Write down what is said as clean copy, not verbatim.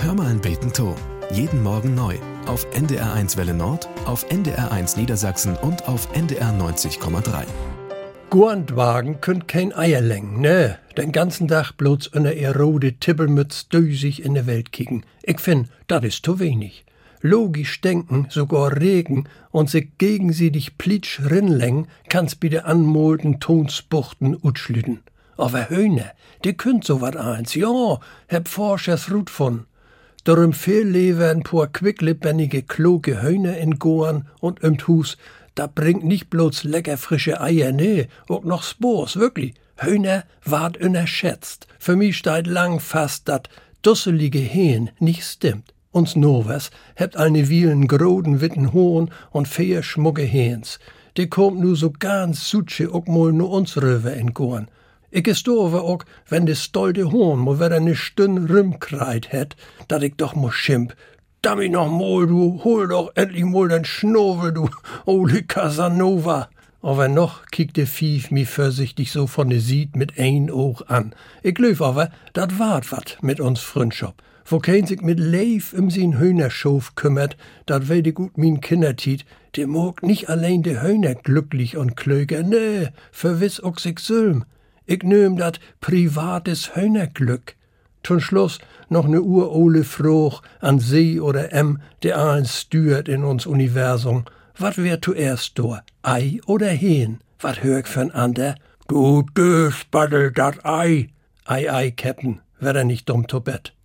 Hör mal ein Beten to. Jeden Morgen neu. Auf NDR1 Welle Nord, auf NDR1 Niedersachsen und auf NDR 90,3. Guandwagen könnt kein Eier längen, ne? Den ganzen Tag bloß unter ihr rode Tippelmütz dösig in de Welt kicken. Ich find, dat is zu wenig. Logisch denken, sogar regen und sich gegensiedig plitsch rinlängen, kann's bi de anmolten Tonsbuchten utschlüten. Aber Höhner, die könnt so wat eins, ja, heb Forschers Rut von. Darum viel lever ein paar quicklebendige, kloge Höhner in Goan und im Hus. Da bringt nicht bloß lecker frische Eier, nee, auch noch Spors, wirklich. Höhner ward unerschätzt. Für mich steht lang fast, dat dusselige Hähn nicht stimmt. Uns Novers hebt eine Wielen groden witten Hohn und vier schmucke Hähns. Die kommt nu so ganz sutsche ook mal nu uns rüber in Goan. Ich gestorve ook, wenn de stolte Hohn mo wieder ne Stünn rümkreit het, dat ich doch mo schimp. Dammi noch mal, du, hol doch endlich mal den Schnurvel, du, ole Casanova. Aber noch kiekt de Vieh mi vorsichtig so von de Sied mit ein Auge an. Ich löf aber, dat wart wat mit uns Freundschaft. Wo kein sich mit Leif sin Hühnerschof kümmert, dat weet ich gut min Kindertiet, der mag nicht allein de Hühner glücklich und klöger, nee, verwiss auch sich sülm. Ich nöm dat privates Hühnerglück. Zum Schluss noch ne urole Fruch an See oder der eins stürt in uns Universum. Wat wär zuerst do, Ei oder Hähn? Wat hör ich für'n ander? Du Dösbaddel, dat Ei. Ei, Captain, wär er nicht dumm to Bett.